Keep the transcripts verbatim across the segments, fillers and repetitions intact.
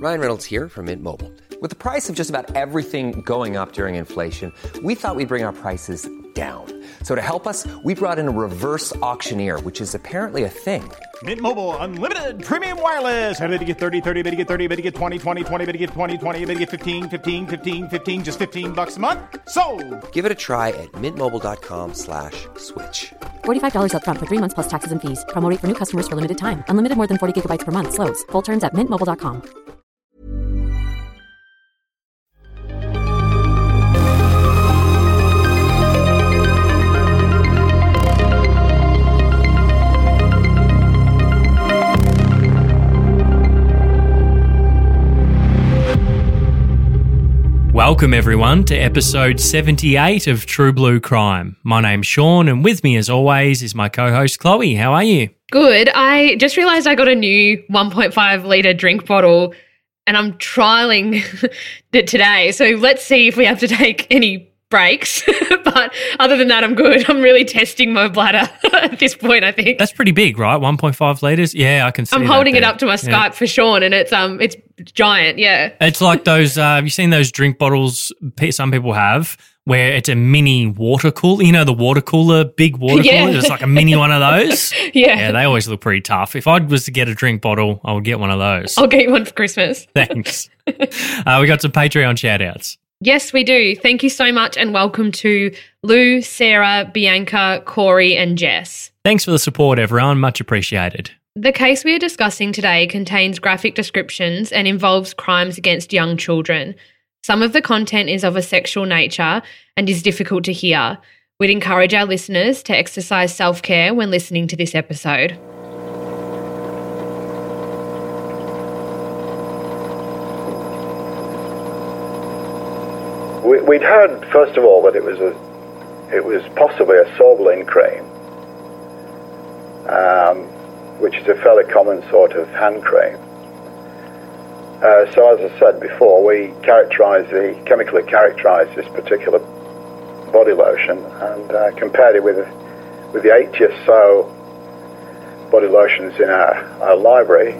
Ryan Reynolds here from Mint Mobile. With the price of just about everything going up during inflation, we thought we'd bring our prices down. So to help us, we brought in a reverse auctioneer, which is apparently a thing. Mint Mobile Unlimited Premium Wireless. How to get thirty, thirty, how to get thirty, how to get twenty, twenty, twenty, how to get twenty, twenty, how to get fifteen, fifteen, fifteen, fifteen, just fifteen bucks a month? Sold! Give it a try at mintmobile.com slash switch. forty-five dollars up front for three months plus taxes and fees. Promo rate for new customers for limited time. Unlimited more than forty gigabytes per month. Slows full terms at mint mobile dot com. Welcome everyone to episode seventy-eight of True Blue Crime. My name's Sean and with me as always is my co-host Chloe. How are you? Good. I just realised I got a new one point five litre drink bottle and I'm trialling it today. So let's see if we have to take any breaks. But other than that, I'm good. I'm really testing my bladder at this point, I think. That's pretty big, right? one point five litres? Yeah, I can see I'm that holding there. it up to my Skype Yeah. for Sean and it's um it's giant, yeah. It's like those, uh, have you seen those drink bottles pe- some people have where it's a mini water cooler? You know, the water cooler, big water Yeah. cooler? It's like a mini one of those. Yeah. Yeah, they always look pretty tough. If I was to get a drink bottle, I would get one of those. I'll get you one for Christmas. Thanks. uh, we got some Patreon shout-outs. Yes, we do. Thank you so much and welcome to Lou, Sarah, Bianca, Corey and Jess. Thanks for the support, everyone. Much appreciated. The case we are discussing today contains graphic descriptions and involves crimes against young children. Some of the content is of a sexual nature and is difficult to hear. We'd encourage our listeners to exercise self-care when listening to this episode. We, we'd heard, first of all, that it was a, it was possibly a Sorbelin cream, um, which is a fairly common sort of hand cream. Uh, so, as I said before, we characterised the chemically characterised this particular body lotion and uh, compared it with with the eighty or so body lotions in our, our library.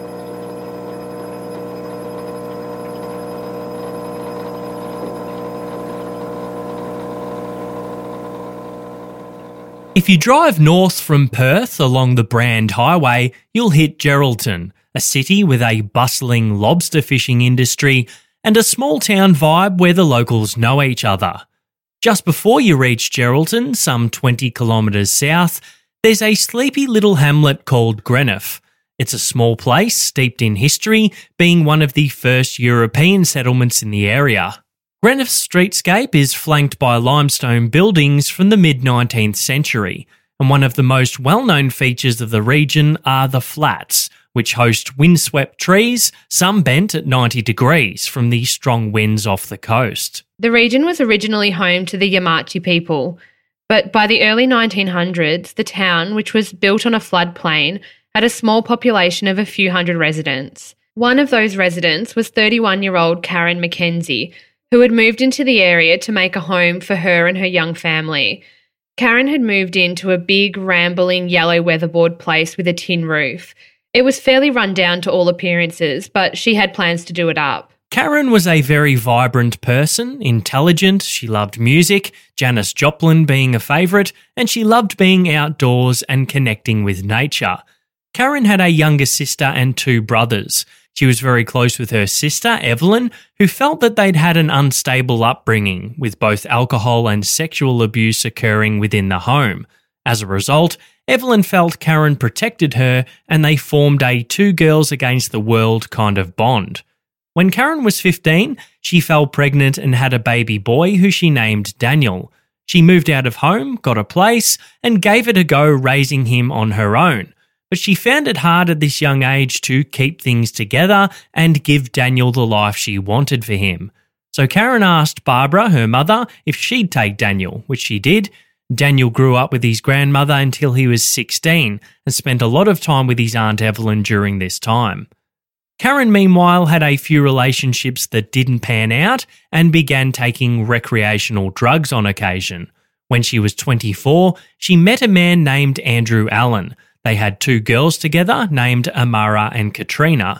If you drive north from Perth along the Brand Highway, you'll hit Geraldton, a city with a bustling lobster fishing industry and a small town vibe where the locals know each other. Just before you reach Geraldton, some twenty kilometres south, there's a sleepy little hamlet called Greenough. It's a small place steeped in history, being one of the first European settlements in the area. Greenough's streetscape is flanked by limestone buildings from the mid-nineteenth century, and one of the most well-known features of the region are the flats, which host windswept trees, some bent at ninety degrees from the strong winds off the coast. The region was originally home to the Yamachi people, but by the early nineteen hundreds, the town, which was built on a floodplain, had a small population of a few hundred residents. One of those residents was thirty-one-year-old Karen McKenzie, who had moved into the area to make a home for her and her young family. Karen had moved into a big, rambling, yellow weatherboard place with a tin roof. It was fairly run down to all appearances, but she had plans to do it up. Karen was a very vibrant person, intelligent, she loved music, Janis Joplin being a favourite, and she loved being outdoors and connecting with nature. Karen had a younger sister and two brothers. She was very close with her sister, Evelyn, who felt that they'd had an unstable upbringing, with both alcohol and sexual abuse occurring within the home. As a result, Evelyn felt Karen protected her and they formed a two girls against the world kind of bond. When Karen was fifteen, she fell pregnant and had a baby boy who she named Daniel. She moved out of home, got a place, and gave it a go raising him on her own. But she found it hard at this young age to keep things together and give Daniel the life she wanted for him. So Karen asked Barbara, her mother, if she'd take Daniel, which she did. Daniel grew up with his grandmother until he was sixteen and spent a lot of time with his Aunt Evelyn during this time. Karen, meanwhile, had a few relationships that didn't pan out and began taking recreational drugs on occasion. When she was twenty-four, she met a man named Andrew Allen. They had two girls together named Amara and Katrina.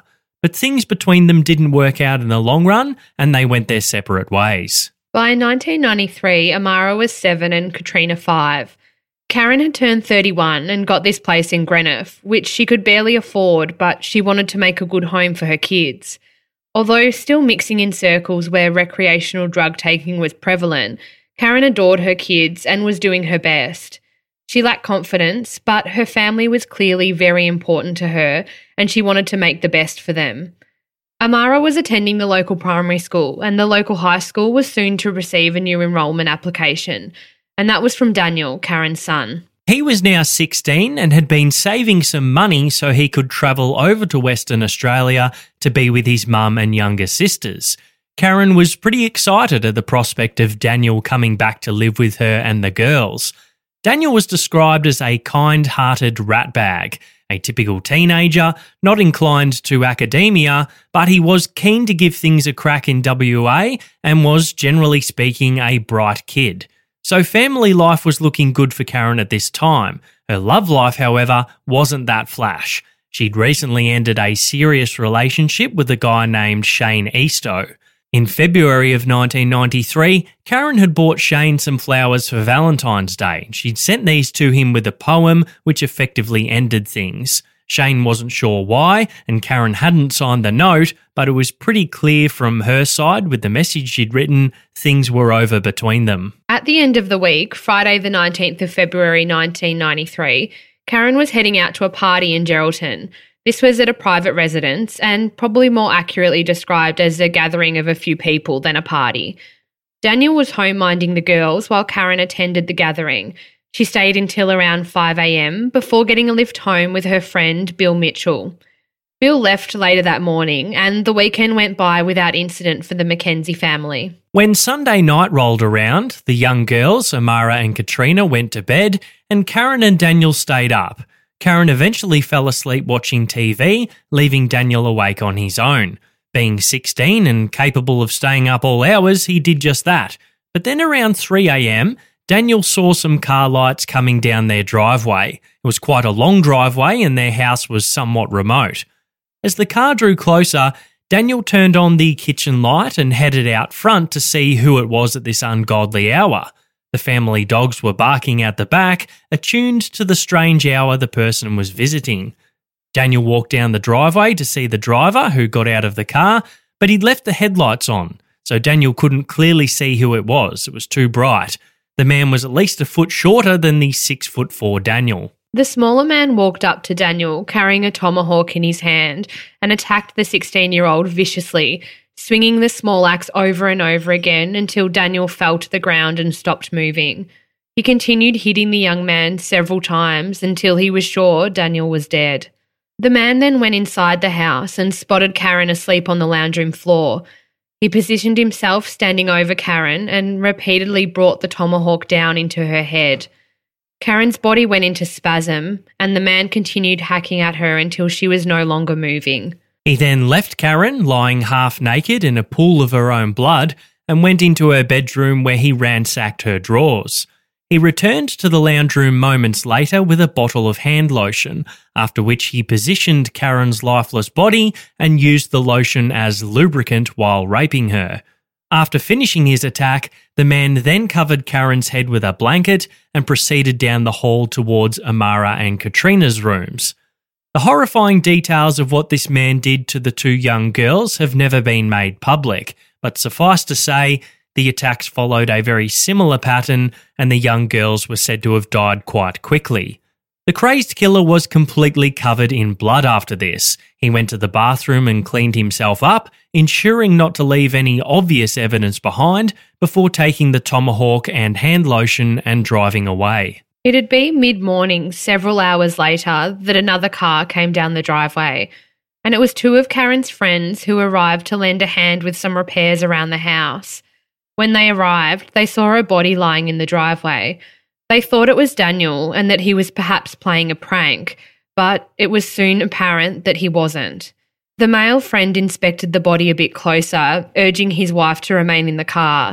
but things between them didn't work out in the long run and they went their separate ways. By nineteen ninety-three, Amara was seven and Katrina five. Karen had turned thirty-one and got this place in Greenough, which she could barely afford, but she wanted to make a good home for her kids. Although still mixing in circles where recreational drug taking was prevalent, Karen adored her kids and was doing her best. She lacked confidence, but her family was clearly very important to her and she wanted to make the best for them. Amara was attending the local primary school and the local high school was soon to receive a new enrolment application, and that was from Daniel, Karen's son. He was now sixteen and had been saving some money so he could travel over to Western Australia to be with his mum and younger sisters. Karen was pretty excited at the prospect of Daniel coming back to live with her and the girls. Daniel was described as a kind-hearted ratbag, a typical teenager, not inclined to academia, but he was keen to give things a crack in W A and was, generally speaking, a bright kid. So family life was looking good for Karen at this time. Her love life, however, wasn't that flash. She'd recently ended a serious relationship with a guy named Shane Eastoe. In February of nineteen ninety-three, Karen had bought Shane some flowers for Valentine's Day. She'd sent these to him with a poem which effectively ended things. Shane wasn't sure why, and Karen hadn't signed the note, but it was pretty clear from her side with the message she'd written, things were over between them. At the end of the week, Friday the nineteenth of February nineteen ninety-three, Karen was heading out to a party in Geraldton. This was at a private residence and probably more accurately described as a gathering of a few people than a party. Daniel was home minding the girls while Karen attended the gathering. She stayed until around five a.m. before getting a lift home with her friend Bill Mitchell. Bill left later that morning and the weekend went by without incident for the Mackenzie family. When Sunday night rolled around, the young girls, Amara and Katrina, went to bed and Karen and Daniel stayed up. Karen eventually fell asleep watching T V, leaving Daniel awake on his own. Being sixteen and capable of staying up all hours, he did just that. But then around three a.m, Daniel saw some car lights coming down their driveway. It was quite a long driveway and their house was somewhat remote. As the car drew closer, Daniel turned on the kitchen light and headed out front to see who it was at this ungodly hour. The family dogs were barking out the back, attuned to the strange hour the person was visiting. Daniel walked down the driveway to see the driver, who got out of the car, but he'd left the headlights on, so Daniel couldn't clearly see who it was. It was too bright. The man was at least a foot shorter than the six foot four Daniel. The smaller man walked up to Daniel carrying a tomahawk in his hand and attacked the sixteen-year-old viciously, swinging the small axe over and over again until Daniel fell to the ground and stopped moving. He continued hitting the young man several times until he was sure Daniel was dead. The man then went inside the house and spotted Karen asleep on the lounge room floor. He positioned himself standing over Karen and repeatedly brought the tomahawk down into her head. Karen's body went into spasm and the man continued hacking at her until she was no longer moving. He then left Karen lying half naked in a pool of her own blood and went into her bedroom where he ransacked her drawers. He returned to the lounge room moments later with a bottle of hand lotion, after which he positioned Karen's lifeless body and used the lotion as lubricant while raping her. After finishing his attack, the man then covered Karen's head with a blanket and proceeded down the hall towards Amara and Katrina's rooms. The horrifying details of what this man did to the two young girls have never been made public, but suffice to say, the attacks followed a very similar pattern and the young girls were said to have died quite quickly. The crazed killer was completely covered in blood after this. He went to the bathroom and cleaned himself up, ensuring not to leave any obvious evidence behind before taking the tomahawk and hand lotion and driving away. It'd be mid-morning, several hours later, that another car came down the driveway, and it was two of Karen's friends who arrived to lend a hand with some repairs around the house. When they arrived, they saw a body lying in the driveway. They thought it was Daniel and that he was perhaps playing a prank, but it was soon apparent that he wasn't. The male friend inspected the body a bit closer, urging his wife to remain in the car.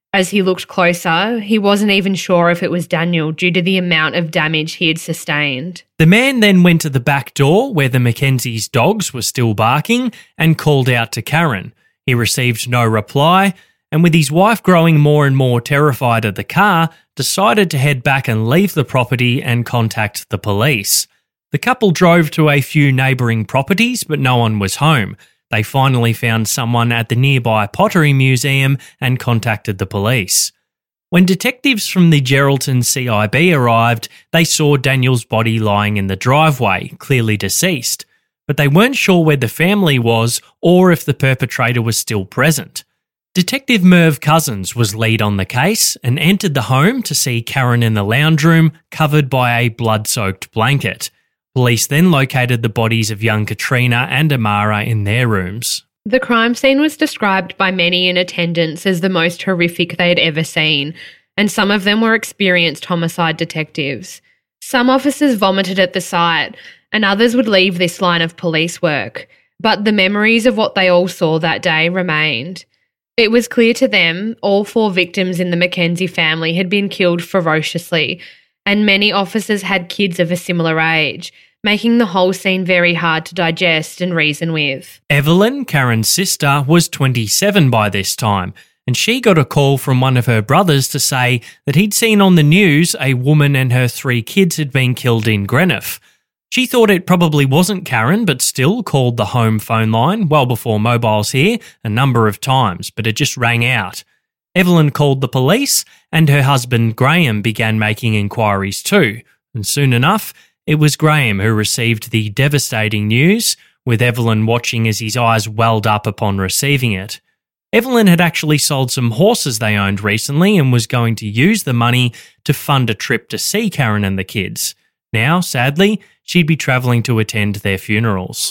As he looked closer, he wasn't even sure if it was Daniel due to the amount of damage he had sustained. The man then went to the back door where the Mackenzies' dogs were still barking and called out to Karen. He received no reply, and with his wife growing more and more terrified of the car, decided to head back and leave the property and contact the police. The couple drove to a few neighbouring properties, but no one was home. They finally found someone at the nearby Pottery Museum and contacted the police. When detectives from the Geraldton C I B arrived, they saw Daniel's body lying in the driveway, clearly deceased, but they weren't sure where the family was or if the perpetrator was still present. Detective Merv Cousins was lead on the case and entered the home to see Karen in the lounge room, covered by a blood-soaked blanket. Police then located the bodies of young Katrina and Amara in their rooms. The crime scene was described by many in attendance as the most horrific they had ever seen, and some of them were experienced homicide detectives. Some officers vomited at the site, and others would leave this line of police work, but the memories of what they all saw that day remained. It was clear to them all four victims in the Mackenzie family had been killed ferociously, and many officers had kids of a similar age, making the whole scene very hard to digest and reason with. Evelyn, Karen's sister, was twenty-seven by this time, and she got a call from one of her brothers to say that he'd seen on the news a woman and her three kids had been killed in Greenough. She thought it probably wasn't Karen, but still called the home phone line, well before mobiles here, a number of times, but it just rang out. Evelyn called the police, and her husband Graham began making inquiries too, and soon enough, it was Graham who received the devastating news, with Evelyn watching as his eyes welled up upon receiving it. Evelyn had actually sold some horses they owned recently and was going to use the money to fund a trip to see Karen and the kids. Now, sadly, she'd be travelling to attend their funerals.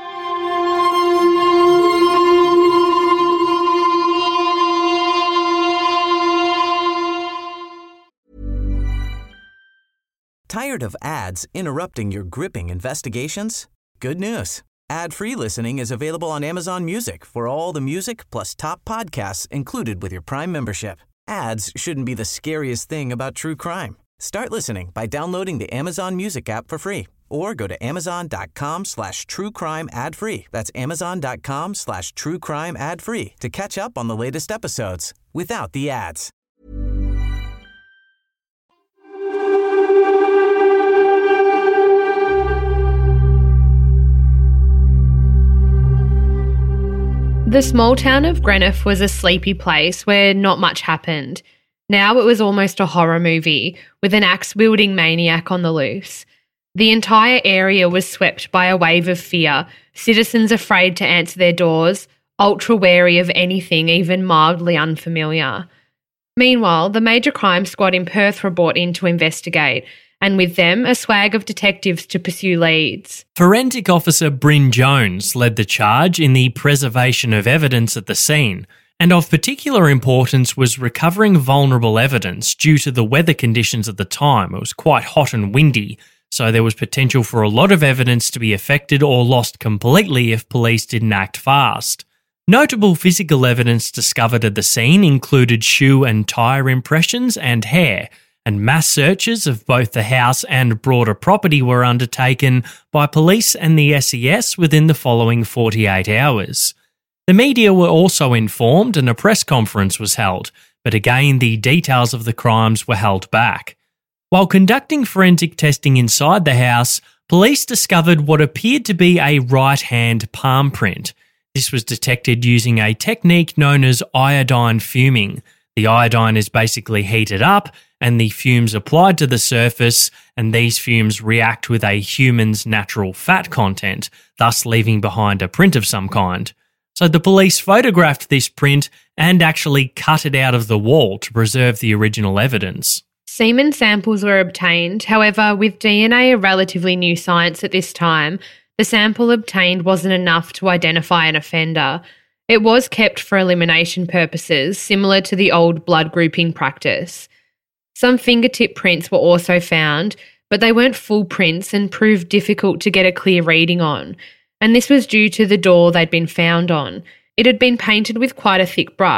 Tired of ads interrupting your gripping investigations? Good news. Ad-free listening is available on Amazon Music for all the music plus top podcasts included with your Prime membership. Ads shouldn't be the scariest thing about true crime. Start listening by downloading the Amazon Music app for free or go to amazon.com slash true crime ad free. That's amazon.com slash true crime ad free to catch up on the latest episodes without the ads. The small town of Greenough was a sleepy place where not much happened. Now it was almost a horror movie, with an axe-wielding maniac on the loose. The entire area was swept by a wave of fear, citizens afraid to answer their doors, ultra wary of anything even mildly unfamiliar. Meanwhile, the major crime squad in Perth were brought in to investigate, and with them a swag of detectives to pursue leads. Forensic Officer Bryn Jones led the charge in the preservation of evidence at the scene, and of particular importance was recovering vulnerable evidence due to the weather conditions at the time. It was quite hot and windy, so there was potential for a lot of evidence to be affected or lost completely if police didn't act fast. Notable physical evidence discovered at the scene included shoe and tyre impressions and hair, and mass searches of both the house and broader property were undertaken by police and the S E S within the following forty-eight hours. The media were also informed and a press conference was held, but again the details of the crimes were held back. While conducting forensic testing inside the house, police discovered what appeared to be a right-hand palm print. This was detected using a technique known as iodine fuming. The iodine is basically heated up and the fumes applied to the surface, and these fumes react with a human's natural fat content, thus leaving behind a print of some kind. So the police photographed this print and actually cut it out of the wall to preserve the original evidence. Semen samples were obtained, however, with D N A a relatively new science at this time, the sample obtained wasn't enough to identify an offender. It was kept for elimination purposes, similar to the old blood grouping practice. Some fingertip prints were also found, but they weren't full prints and proved difficult to get a clear reading on, and this was due to the door they'd been found on. It had been painted with quite a thick brush,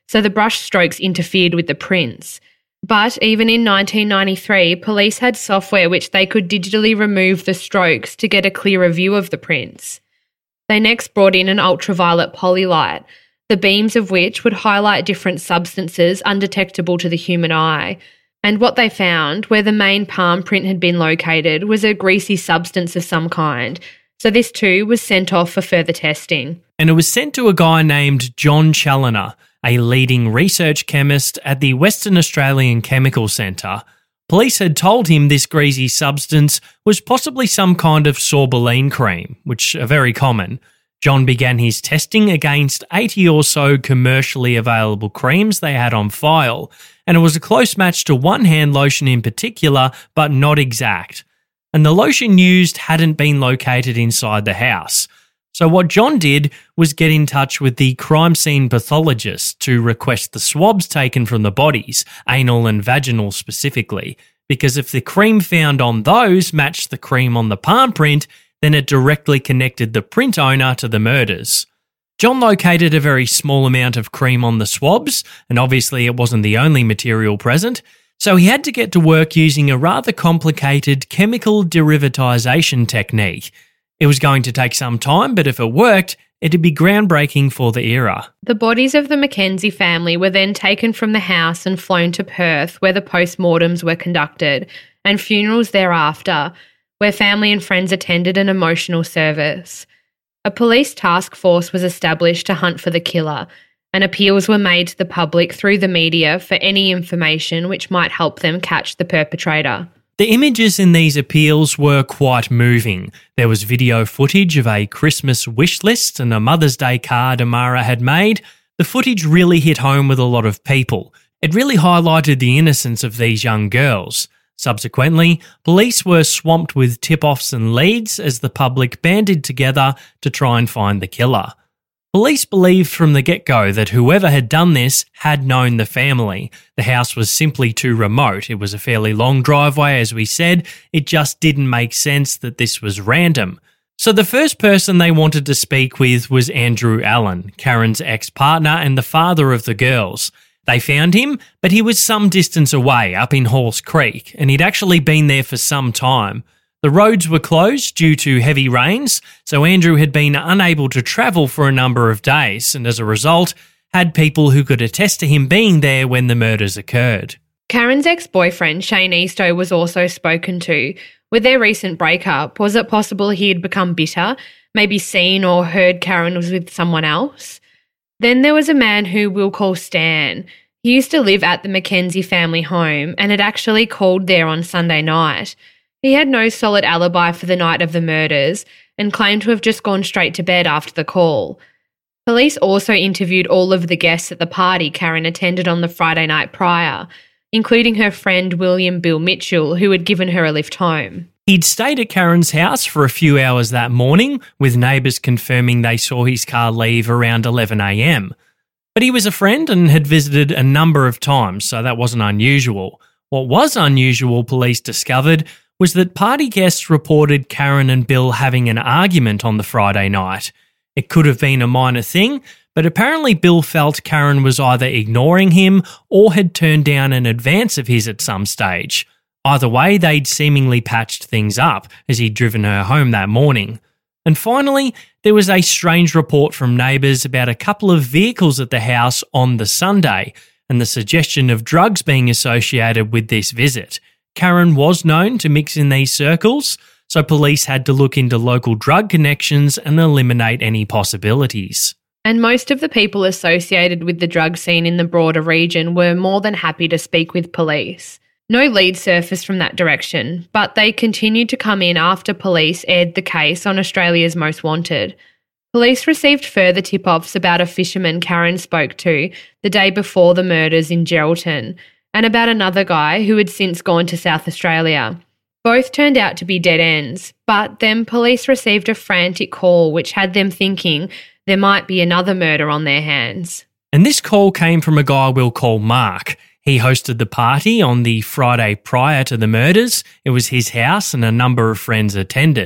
so the brush strokes interfered with the prints. But even in nineteen ninety-three, police had software which they could digitally remove the strokes to get a clearer view of the prints. They next brought in an ultraviolet polylight, the beams of which would highlight different substances undetectable to the human eye. And what they found, where the main palm print had been located, was a greasy substance of some kind. So this too was sent off for further testing. And it was sent to a guy named John Challoner, a leading research chemist at the Western Australian Chemical Centre. Police had told him this greasy substance was possibly some kind of sorbeline cream, which are very common. John began his testing against eighty or so commercially available creams they had on file, and it was a close match to one hand lotion in particular, but not exact. And the lotion used hadn't been located inside the house. So what John did was get in touch with the crime scene pathologist to request the swabs taken from the bodies, anal and vaginal specifically, because if the cream found on those matched the cream on the palm print, then it directly connected the print owner to the murders. John located a very small amount of cream on the swabs, and obviously it wasn't the only material present, so he had to get to work using a rather complicated chemical derivatization technique. It was going to take some time, but if it worked, it'd be groundbreaking for the era. The bodies of the Mackenzie family were then taken from the house and flown to Perth, where the postmortems were conducted, and funerals thereafter, where family and friends attended an emotional service. A police task force was established to hunt for the killer, and appeals were made to the public through the media for any information which might help them catch the perpetrator. The images in these appeals were quite moving. There was video footage of a Christmas wish list and a Mother's Day card Amara had made. The footage really hit home with a lot of people. It really highlighted the innocence of these young girls. Subsequently, police were swamped with tip-offs and leads as the public banded together to try and find the killer. Police believed from the get-go that whoever had done this had known the family. The house was simply too remote. It was a fairly long driveway, as we said. It just didn't make sense that this was random. So the first person they wanted to speak with was Andrew Allen, Karen's ex-partner and the father of the girls. They found him, but he was some distance away, up in Halls Creek, and he'd actually been there for some time. The roads were closed due to heavy rains, so Andrew had been unable to travel for a number of days, and as a result, had people who could attest to him being there when the murders occurred. Karen's ex-boyfriend, Shane Eastoe, was also spoken to. With their recent breakup, was it possible he had become bitter, maybe seen or heard Karen was with someone else? Then there was a man who we'll call Stan. He used to live at the Mackenzie family home and had actually called there on Sunday night. He had no solid alibi for the night of the murders and claimed to have just gone straight to bed after the call. Police also interviewed all of the guests at the party Karen attended on the Friday night prior, including her friend William Bill Mitchell, who had given her a lift home. He'd stayed at Karen's house for a few hours that morning, with neighbours confirming they saw his car leave around eleven a m. But he was a friend and had visited a number of times, so that wasn't unusual. What was unusual, police discovered, was that party guests reported Karen and Bill having an argument on the Friday night. It could have been a minor thing, but apparently Bill felt Karen was either ignoring him or had turned down an advance of his at some stage. Either way, they'd seemingly patched things up as he'd driven her home that morning. And finally, there was a strange report from neighbours about a couple of vehicles at the house on the Sunday and the suggestion of drugs being associated with this visit. Karen was known to mix in these circles, so police had to look into local drug connections and eliminate any possibilities. And most of the people associated with the drug scene in the broader region were more than happy to speak with police. No lead surfaced from that direction, but they continued to come in after police aired the case on Australia's Most Wanted. Police received further tip-offs about a fisherman Karen spoke to the day before the murders in Geraldton, and about another guy who had since gone to South Australia. Both turned out to be dead ends, but then police received a frantic call which had them thinking there might be another murder on their hands. And this call came from a guy we'll call Mark. He hosted the party on the Friday prior to the murders. It was his house and a number of friends attended.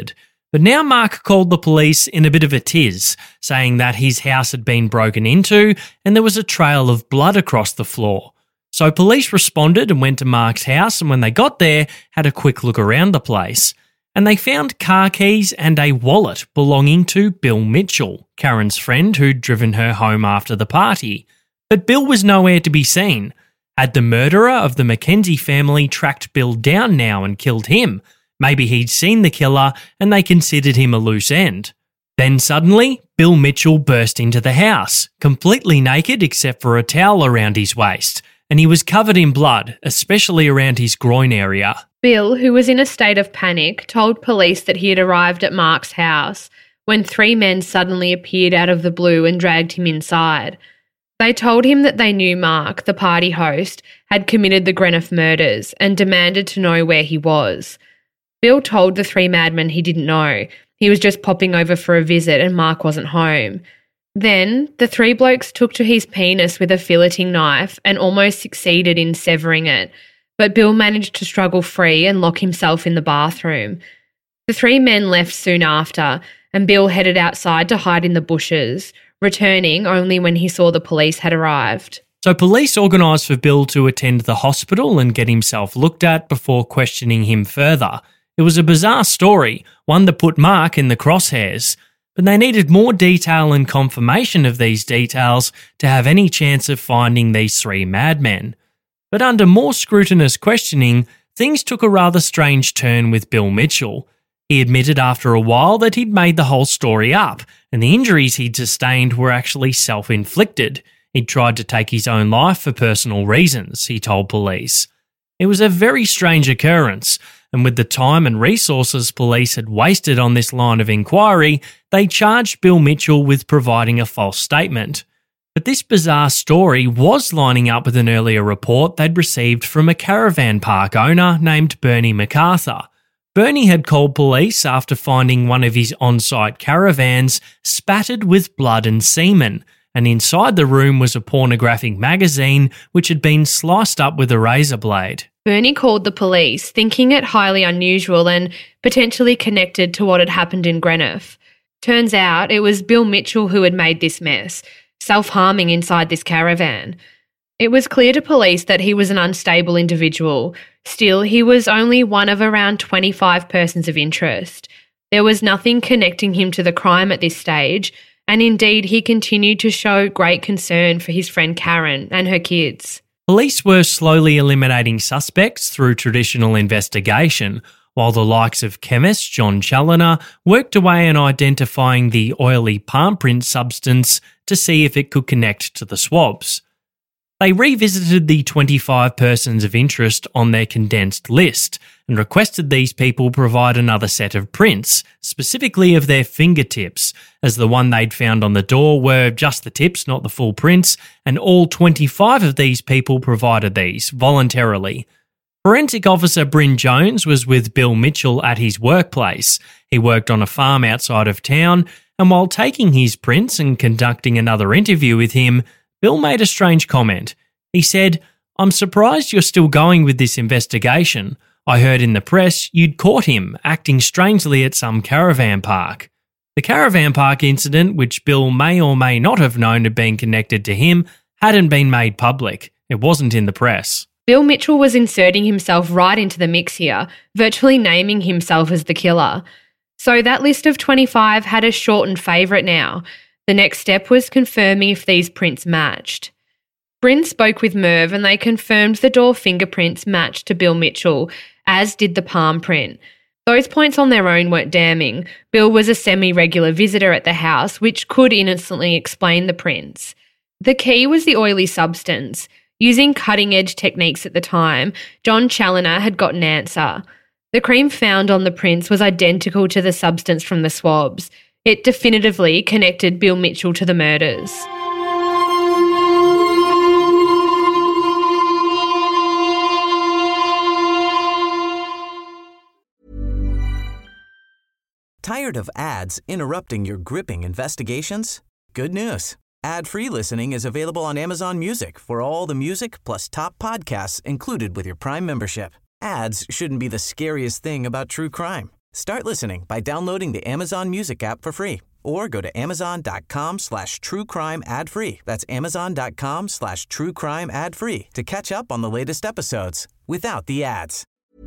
But now Mark called the police in a bit of a tiz, saying that his house had been broken into and there was a trail of blood across the floor. So police responded and went to Mark's house, and when they got there, had a quick look around the place. And they found car keys and a wallet belonging to Bill Mitchell, Karen's friend who'd driven her home after the party. But Bill was nowhere to be seen. Had the murderer of the Mackenzie family tracked Bill down now and killed him? Maybe he'd seen the killer and they considered him a loose end. Then suddenly, Bill Mitchell burst into the house, completely naked except for a towel around his waist, and he was covered in blood, especially around his groin area. Bill, who was in a state of panic, told police that he had arrived at Mark's house when three men suddenly appeared out of the blue and dragged him inside. They told him that they knew Mark, the party host, had committed the Greenough murders and demanded to know where he was. Bill told the three madmen he didn't know. He was just popping over for a visit and Mark wasn't home. Then, the three blokes took to his penis with a filleting knife and almost succeeded in severing it, but Bill managed to struggle free and lock himself in the bathroom. The three men left soon after, and Bill headed outside to hide in the bushes, returning only when he saw the police had arrived. So police organised for Bill to attend the hospital and get himself looked at before questioning him further. It was a bizarre story, one that put Mark in the crosshairs, but they needed more detail and confirmation of these details to have any chance of finding these three madmen. But under more scrutinous questioning, things took a rather strange turn with Bill Mitchell. He admitted after a while that he'd made the whole story up, and the injuries he'd sustained were actually self-inflicted. He'd tried to take his own life for personal reasons, he told police. It was a very strange occurrence, and with the time and resources police had wasted on this line of inquiry, they charged Bill Mitchell with providing a false statement. But this bizarre story was lining up with an earlier report they'd received from a caravan park owner named Bernie MacArthur. Bernie had called police after finding one of his on-site caravans spattered with blood and semen, and inside the room was a pornographic magazine which had been sliced up with a razor blade. Bernie called the police, thinking it highly unusual and potentially connected to what had happened in Greenough. Turns out it was Bill Mitchell who had made this mess, self-harming inside this caravan. It was clear to police that he was an unstable individual. Still, he was only one of around twenty-five persons of interest. There was nothing connecting him to the crime at this stage, and indeed he continued to show great concern for his friend Karen and her kids. Police were slowly eliminating suspects through traditional investigation, while the likes of chemist John Challoner worked away on identifying the oily palm print substance to see if it could connect to the swabs. They revisited the twenty-five persons of interest on their condensed list and requested these people provide another set of prints, specifically of their fingertips, as the one they'd found on the door were just the tips, not the full prints, and all twenty-five of these people provided these voluntarily. Forensic Officer Bryn Jones was with Bill Mitchell at his workplace. He worked on a farm outside of town, and while taking his prints and conducting another interview with him, Bill made a strange comment. He said, "I'm surprised you're still going with this investigation. I heard in the press you'd caught him acting strangely at some caravan park." The caravan park incident, which Bill may or may not have known had been connected to him, hadn't been made public. It wasn't in the press. Bill Mitchell was inserting himself right into the mix here, virtually naming himself as the killer. So that list of twenty-five had a shortened favourite now. The next step was confirming if these prints matched. Bryn spoke with Merv and they confirmed the door fingerprints matched to Bill Mitchell, as did the palm print. Those points on their own weren't damning. Bill was a semi-regular visitor at the house, which could innocently explain the prints. The key was the oily substance. Using cutting-edge techniques at the time, John Challoner had got an answer. The cream found on the prints was identical to the substance from the swabs. It definitively connected Bill Mitchell to the murders. Tired of ads interrupting your gripping investigations? Good news. Ad-free listening is available on Amazon Music for all the music plus top podcasts included with your Prime membership. Ads shouldn't be the scariest thing about true crime. Start listening by downloading the Amazon Music app for free or go to amazon.com slash true crime ad free. That's amazon.com slash true crime ad free to catch up on the latest episodes without the ads.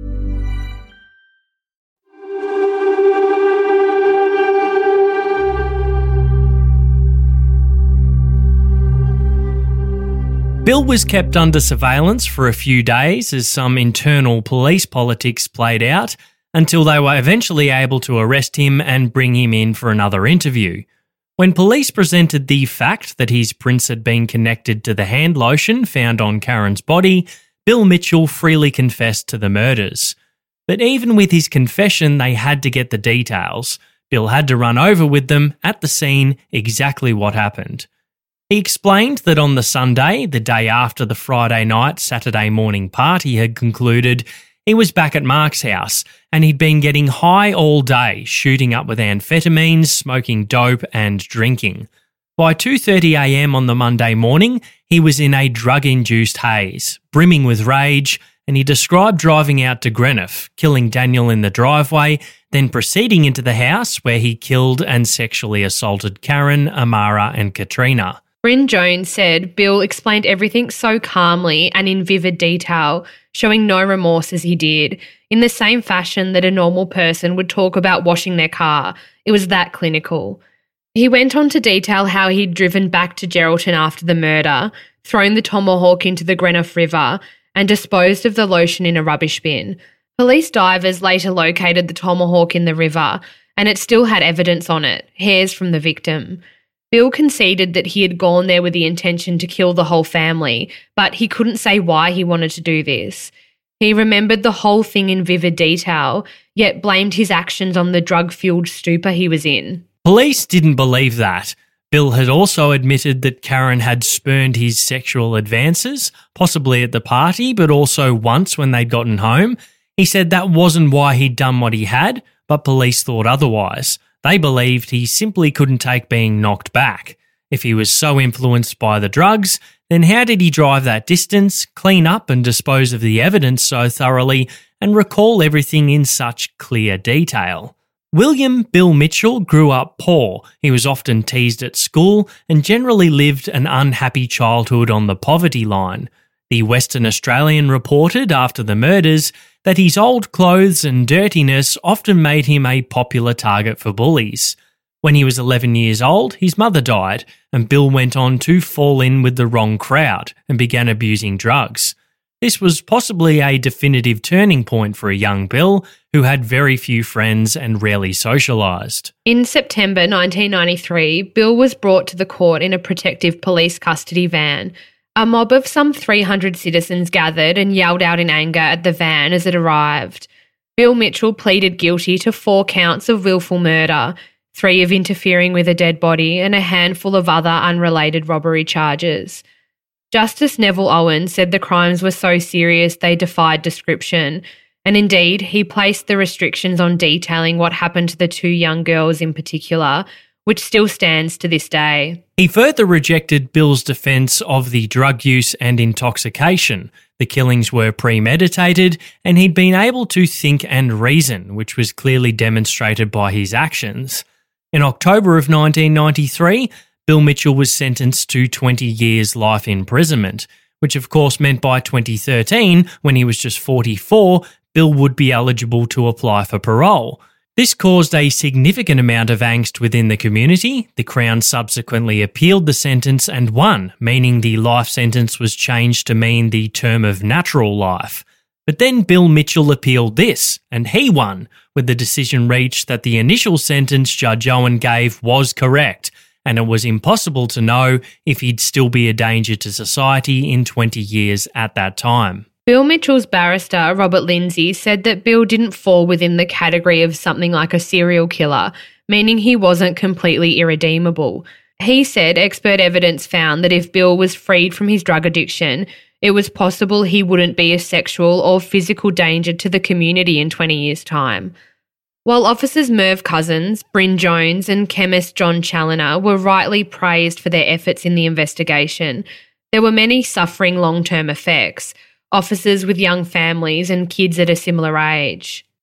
Bill was kept under surveillance for a few days as some internal police politics played out, until they were eventually able to arrest him and bring him in for another interview. When police presented the fact that his prints had been connected to the hand lotion found on Karen's body, Bill Mitchell freely confessed to the murders. But even with his confession, they had to get the details. Bill had to run over with them at the scene exactly what happened. He explained that on the Sunday, the day after the Friday night, Saturday morning party had concluded, he was back at Mark's house and he'd been getting high all day, shooting up with amphetamines, smoking dope and drinking. By two thirty a m on the Monday morning, he was in a drug-induced haze, brimming with rage, and he described driving out to Greenough, killing Daniel in the driveway, then proceeding into the house where he killed and sexually assaulted Karen, Amara and Katrina. Bryn Jones said Bill explained everything so calmly and in vivid detail, showing no remorse as he did, in the same fashion that a normal person would talk about washing their car. It was that clinical. He went on to detail how he'd driven back to Geraldton after the murder, thrown the tomahawk into the Greenough River, and disposed of the lotion in a rubbish bin. Police divers later located the tomahawk in the river, and it still had evidence on it, hairs from the victim. Bill conceded that he had gone there with the intention to kill the whole family, but he couldn't say why he wanted to do this. He remembered the whole thing in vivid detail, yet blamed his actions on the drug-fueled stupor he was in. Police didn't believe that. Bill had also admitted that Karen had spurned his sexual advances, possibly at the party, but also once when they'd gotten home. He said that wasn't why he'd done what he had, but police thought otherwise. They believed he simply couldn't take being knocked back. If he was so influenced by the drugs, then how did he drive that distance, clean up and dispose of the evidence so thoroughly, and recall everything in such clear detail? William Bill Mitchell grew up poor. He was often teased at school and generally lived an unhappy childhood on the poverty line. The Western Australian reported after the murders that his old clothes and dirtiness often made him a popular target for bullies. When he was eleven years old, his mother died, and Bill went on to fall in with the wrong crowd and began abusing drugs. This was possibly a definitive turning point for a young Bill who had very few friends and rarely socialised. In September nineteen ninety-three, Bill was brought to the court in a protective police custody van. A mob of some three hundred citizens gathered and yelled out in anger at the van as it arrived. Bill Mitchell pleaded guilty to four counts of willful murder, three of interfering with a dead body, and a handful of other unrelated robbery charges. Justice Neville Owen said the crimes were so serious they defied description, and indeed he placed the restrictions on detailing what happened to the two young girls in particular, which still stands to this day. He further rejected Bill's defence of the drug use and intoxication. The killings were premeditated and he'd been able to think and reason, which was clearly demonstrated by his actions. In October of nineteen ninety-three, Bill Mitchell was sentenced to twenty years life imprisonment, which of course meant by twenty thirteen, when he was just forty-four, Bill would be eligible to apply for parole. This caused a significant amount of angst within the community. The Crown subsequently appealed the sentence and won, meaning the life sentence was changed to mean the term of natural life. But then Bill Mitchell appealed this, and he won, with the decision reached that the initial sentence Judge Owen gave was correct, and it was impossible to know if he'd still be a danger to society in twenty years at that time. Bill Mitchell's barrister, Robert Lindsay, said that Bill didn't fall within the category of something like a serial killer, meaning he wasn't completely irredeemable. He said expert evidence found that if Bill was freed from his drug addiction, it was possible he wouldn't be a sexual or physical danger to the community in twenty years' time. While officers Merv Cousins, Bryn Jones and chemist John Challoner were rightly praised for their efforts in the investigation, there were many suffering long-term effects, officers with young families and kids at a similar age.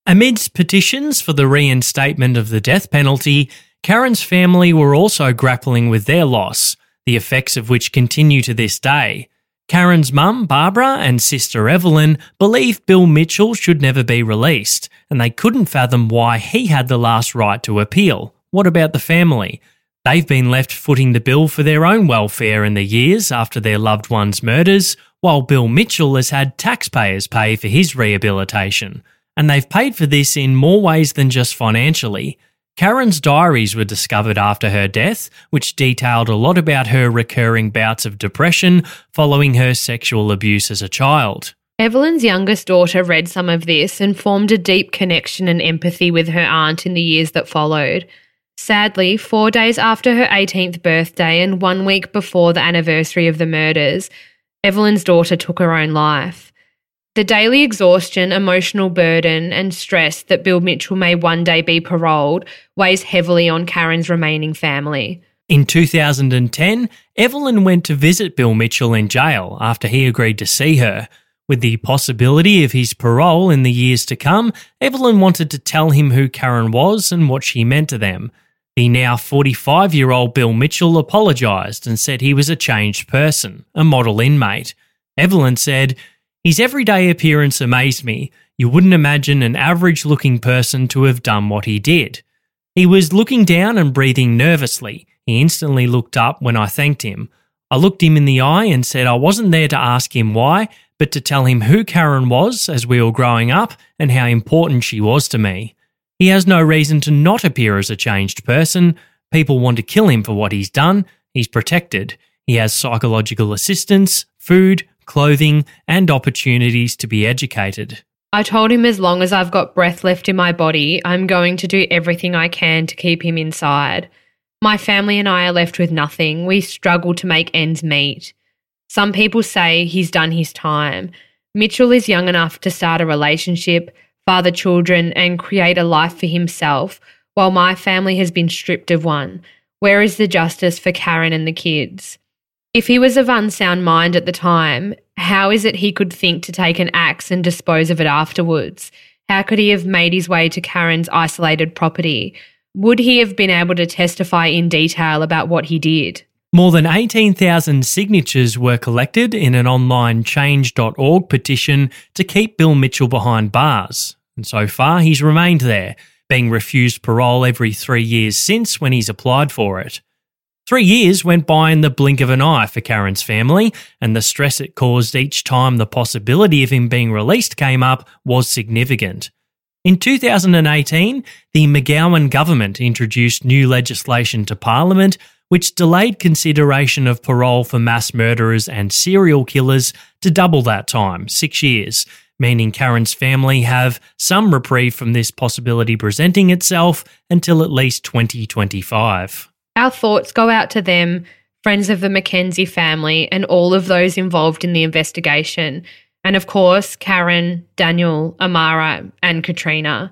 Amidst petitions for the reinstatement of the death penalty, Karen's family were also grappling with their loss, the effects of which continue to this day. Karen's mum, Barbara, and sister Evelyn believe Bill Mitchell should never be released, and they couldn't fathom why he had the last right to appeal. What about the family? They've been left footing the bill for their own welfare in the years after their loved ones' murders, while Bill Mitchell has had taxpayers pay for his rehabilitation. And they've paid for this in more ways than just financially. Karen's diaries were discovered after her death, which detailed a lot about her recurring bouts of depression following her sexual abuse as a child. Evelyn's youngest daughter read some of this and formed a deep connection and empathy with her aunt in the years that followed. Sadly, four days after her eighteenth birthday and one week before the anniversary of the murders, Evelyn's daughter took her own life. The daily exhaustion, emotional burden and stress that Bill Mitchell may one day be paroled weighs heavily on Karen's remaining family. In two thousand ten, Evelyn went to visit Bill Mitchell in jail after he agreed to see her. With the possibility of his parole in the years to come, Evelyn wanted to tell him who Karen was and what she meant to them. The now forty-five-year-old Bill Mitchell apologised and said he was a changed person, a model inmate. Evelyn said, "His everyday appearance amazed me. You wouldn't imagine an average-looking person to have done what he did. He was looking down and breathing nervously. He instantly looked up when I thanked him. I looked him in the eye and said I wasn't there to ask him why, but to tell him who Karen was as we were growing up and how important she was to me. He has no reason to not appear as a changed person. People want to kill him for what he's done. He's protected. He has psychological assistance, food, clothing, and opportunities to be educated." I told him as long as I've got breath left in my body, I'm going to do everything I can to keep him inside. My family and I are left with nothing. We struggle to make ends meet. Some people say he's done his time. Mitchell is young enough to start a relationship, father children, and create a life for himself, while my family has been stripped of one. Where is the justice for Karen and the kids? If he was of unsound mind at the time, how is it he could think to take an axe and dispose of it afterwards? How could he have made his way to Karen's isolated property? Would he have been able to testify in detail about what he did? More than eighteen thousand signatures were collected in an online change dot org petition to keep Bill Mitchell behind bars. And so far, he's remained there, being refused parole every three years since when he's applied for it. Three years went by in the blink of an eye for Karen's family, and the stress it caused each time the possibility of him being released came up was significant. In two thousand eighteen, the McGowan government introduced new legislation to Parliament which delayed consideration of parole for mass murderers and serial killers to double that time, six years, meaning Karen's family have some reprieve from this possibility presenting itself until at least twenty twenty-five. Our thoughts go out to them, friends of the Mackenzie family, and all of those involved in the investigation. And of course, Karen, Daniel, Amara, and Katrina.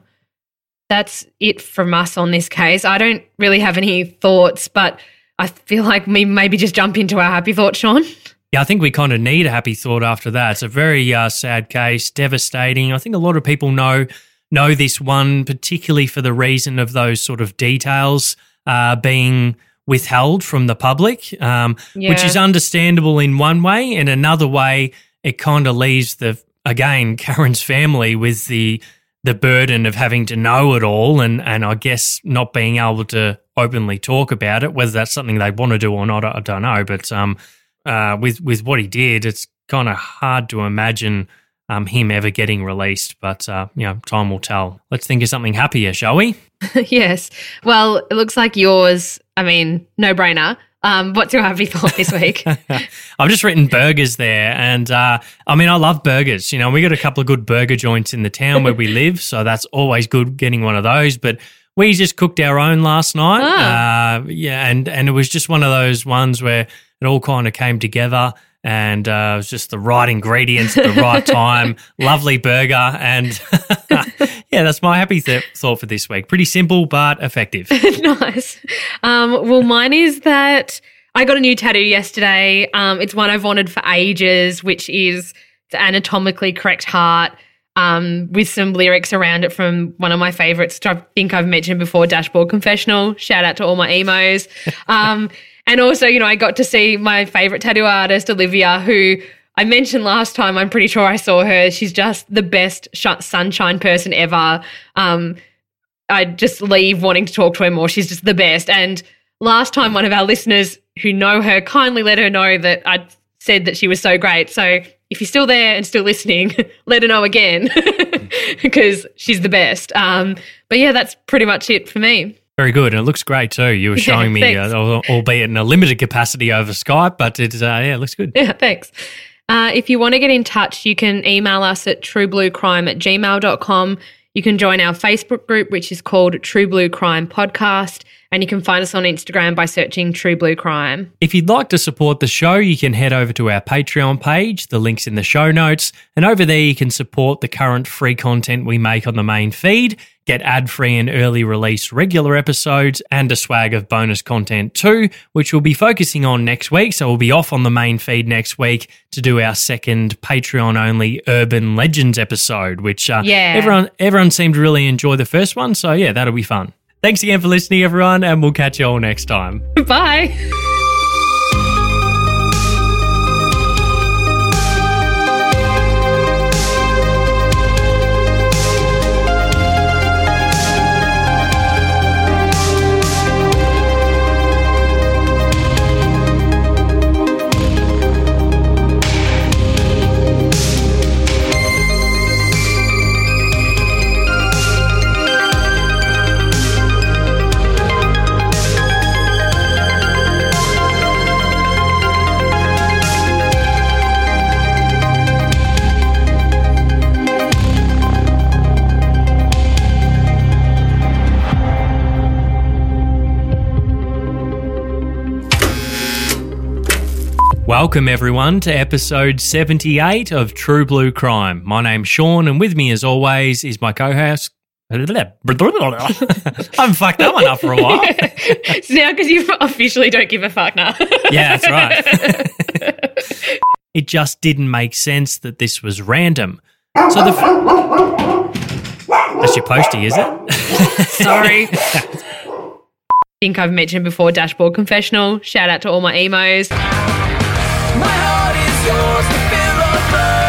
That's it from us on this case. I don't really have any thoughts, but I feel like we maybe just jump into our happy thought, Sean. Yeah, I think we kind of need a happy thought after that. It's a very uh, sad case, devastating. I think a lot of people know know this one, particularly for the reason of those sort of details uh, being withheld from the public, um, yeah. which is understandable in one way. In another way, it kind of leaves the again Karen's family with the the burden of having to know it all, and and I guess not being able to openly talk about it. Whether that's something they want to do or not, I don't know. But um, uh, with with what he did, it's kind of hard to imagine um him ever getting released. But uh, you know, time will tell. Let's think of something happier, shall we? Yes. Well, it looks like yours. I mean, no brainer. Um, what's your happy thought this week? I've just written burgers there, and uh, I mean, I love burgers. You know, we got a couple of good burger joints in the town where we live, so that's always good getting one of those. But we just cooked our own last night. Oh. Uh, yeah, and, and it was just one of those ones where it all kind of came together, and uh, it was just the right ingredients at the right time. Lovely burger, and yeah, that's my happy th- thought for this week. Pretty simple but effective. Nice. Um, well, mine is that I got a new tattoo yesterday. Um, it's one I've wanted for ages, which is the anatomically correct heart. um, with some lyrics around it from one of my favourites, I think I've mentioned before, Dashboard Confessional. Shout out to all my emos. Um, and also, you know, I got to see my favourite tattoo artist, Olivia, who I mentioned last time. I'm pretty sure I saw her. She's just the best sh- sunshine person ever. Um, I just leave wanting to talk to her more. She's just the best. And last time, one of our listeners who know her kindly let her know that I'd said that she was so great. So if you're still there and still listening, let her know again because she's the best. Um, but yeah, that's pretty much it for me. Very good. And it looks great too. You were showing yeah, me, uh, albeit in a limited capacity over Skype, but it, uh, yeah, it looks good. Yeah, thanks. Uh, if you want to get in touch, you can email us at truebluecrime at gmail dot com. You can join our Facebook group, which is called True Blue Crime Podcast, and you can find us on Instagram by searching True Blue Crime. If you'd like to support the show, you can head over to our Patreon page. The link's in the show notes. And over there, you can support the current free content we make on the main feed, get ad-free and early release regular episodes, and a swag of bonus content too, which we'll be focusing on next week. So we'll be off on the main feed next week to do our second Patreon-only Urban Legends episode, which uh, yeah. everyone everyone seemed to really enjoy the first one. So yeah, that'll be fun. Thanks again for listening, everyone, and we'll catch you all next time. Bye. Welcome, everyone, to episode seventy-eight of True Blue Crime. My name's Sean, and with me, as always, is my co-host. I haven't fucked that one up for a while. It's now because you officially don't give a fuck now. Yeah, that's right. It just didn't make sense that this was random. So the f- that's your postie, is it? Sorry. I think I've mentioned before, Dashboard Confessional. Shout out to all my emos. My heart is yours to fill or burn.